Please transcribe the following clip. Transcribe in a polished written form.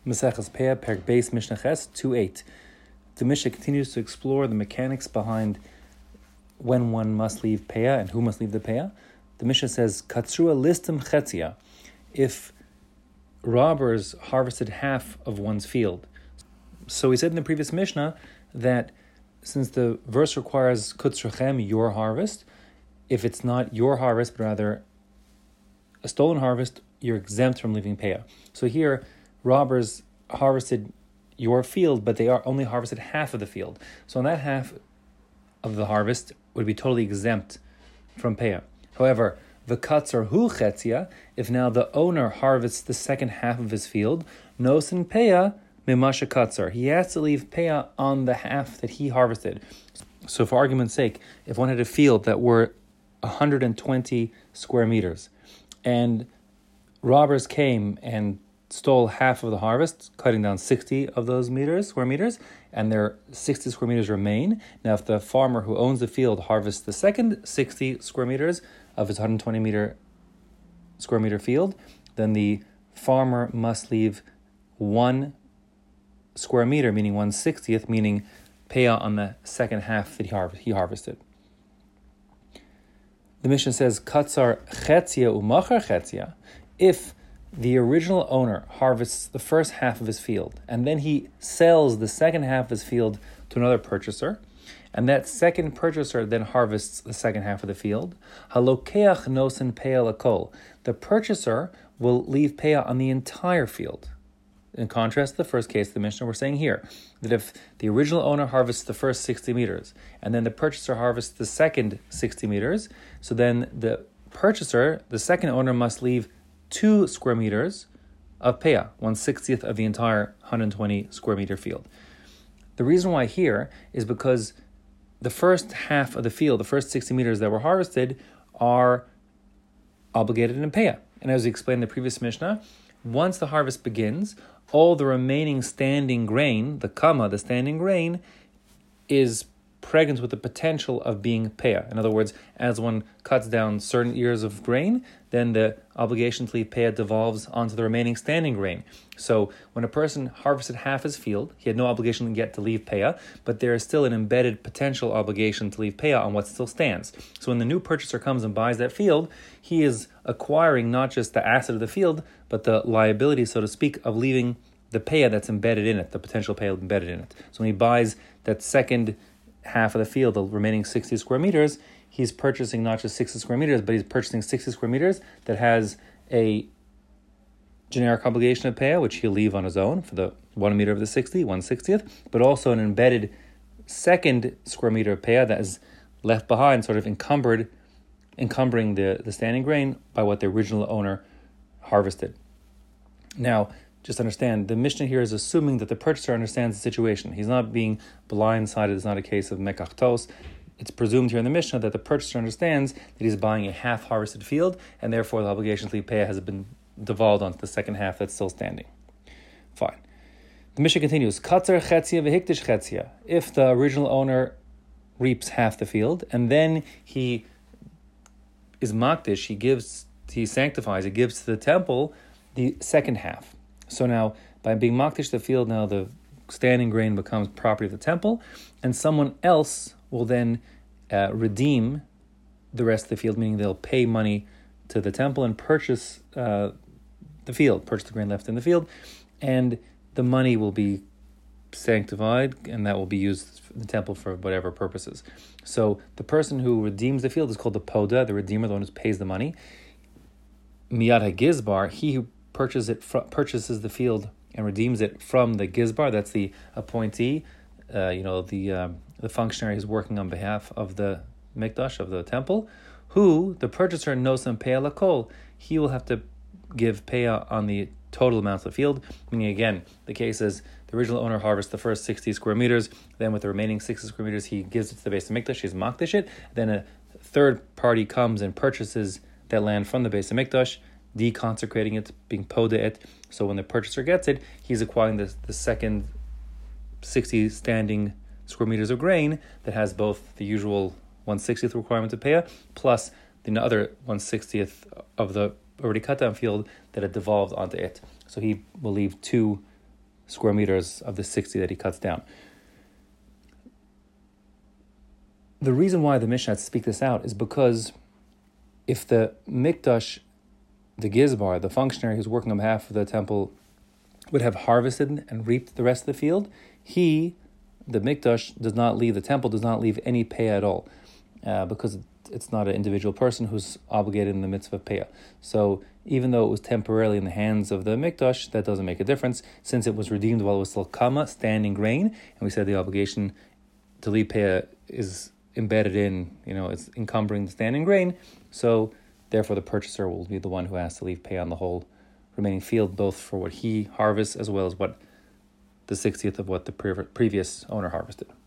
Maseches Peah, Perek Beis, Mishnah Ches 2:8. The Mishnah continues to explore the mechanics behind when one must leave Peah and who must leave the Peah. The Mishnah says, Katsrua listim chetzia, if robbers harvested half of one's field. So we said in the previous Mishnah that since the verse requires kutzrachem, your harvest, if it's not your harvest, but rather a stolen harvest, you're exempt from leaving Peah. So here, robbers harvested your field, but they are only harvested half of the field. So on that half of the harvest would be totally exempt from Peah. However, the katzar hu chetzia, if now the owner harvests the second half of his field, nosin Peah mimasha katzar. He has to leave Peah on the half that he harvested. So for argument's sake, if one had a field that were 120 square meters, and robbers came and stole half of the harvest, cutting down 60 of those square meters, and there 60 square meters remain. Now, if the farmer who owns the field harvests the second 60 square meters of his 120 square meter field, then the farmer must leave 1 square meter, meaning 1/60th, meaning Peah on the second half that he harvested. The Mishnah says, Katzar chetzia umachar chetzia, if the original owner harvests the first half of his field, and then he sells the second half of his field to another purchaser, and that second purchaser then harvests the second half of the field, halokeach nosen Peah lakol, the purchaser will leave Peah on the entire field. In contrast to the first case, the Mishnah we're saying here, that if the original owner harvests the first 60 meters, and then the purchaser harvests the second 60 meters, so then the purchaser, the second owner, must leave 2 square meters of Peah, 1/60th of the entire 120 square meter field. The reason why here is because the first half of the field, the first 60 meters that were harvested, are obligated in Peah. And as we explained in the previous Mishnah, once the harvest begins, all the remaining standing grain, the kama, the standing grain, is pregnant with the potential of being Peah. In other words, as one cuts down certain ears of grain, then the obligation to leave Peah devolves onto the remaining standing grain. So when a person harvested half his field, he had no obligation yet to leave Peah, but there is still an embedded potential obligation to leave Peah on what still stands. So when the new purchaser comes and buys that field, he is acquiring not just the asset of the field, but the liability, so to speak, of leaving the Peah that's embedded in it, the potential Peah embedded in it. So when he buys that second half of the field, the remaining 60 square meters, he's purchasing not just 60 square meters, but he's purchasing 60 square meters that has a generic obligation of Peah, which he'll leave on his own for the 1 meter of the 60, 1/60th, but also an embedded second square meter of Peah that is left behind, sort of encumbering the standing grain by what the original owner harvested. Now, just understand, the Mishnah here is assuming that the purchaser understands the situation. He's not being blindsided. It's not a case of mekachtos. It's presumed here in the Mishnah that the purchaser understands that he's buying a half-harvested field, and therefore the obligation to leave Peah has been devolved onto the second half that's still standing. Fine. The Mishnah continues, Katzar chetzia v'hikdish chetzia. If the original owner reaps half the field, and then he is makdish, he sanctifies, he gives to the temple the second half. So now, by being makdish the field, now the standing grain becomes property of the temple, and someone else will then redeem the rest of the field, meaning they'll pay money to the temple and purchase the grain left in the field, and the money will be sanctified, and that will be used in the temple for whatever purposes. So the person who redeems the field is called the poda, the redeemer, the one who pays the money. Miyad ha-gizbar, he who purchases the field and redeems it from the gizbar, that's the appointee, the functionary who's working on behalf of the mikdash, of the temple, who the purchaser knows some Peah lakol, he will have to give Peah on the total amount of the field, meaning again, the case is the original owner harvests the first 60 square meters, then with the remaining 60 square meters, he gives it to the Beis HaMikdash, he's makdish it, then a third party comes and purchases that land from the Beis HaMikdash, deconsecrating it, being poda it. So when the purchaser gets it, he's acquiring the second 60 standing square meters of grain that has both the usual 1/60th requirement to Peah, plus the other 1/60th of the already cut down field that had devolved onto it. So he will leave 2 square meters of the 60 that he cuts down. The reason why the Mishnah speak this out is because if the Mikdash, the Gizbar, the functionary who's working on behalf of the temple, would have harvested and reaped the rest of the field, the Mikdash does not leave, the temple does not leave any payah at all, because it's not an individual person who's obligated in the mitzvah of payah. So even though it was temporarily in the hands of the Mikdash, that doesn't make a difference, since it was redeemed while it was still kama, standing grain, and we said the obligation to leave payah is embedded in, it's encumbering the standing grain, so therefore the purchaser will be the one who has to leave pay on the whole remaining field, both for what he harvests as well as what the 60th of what the previous owner harvested.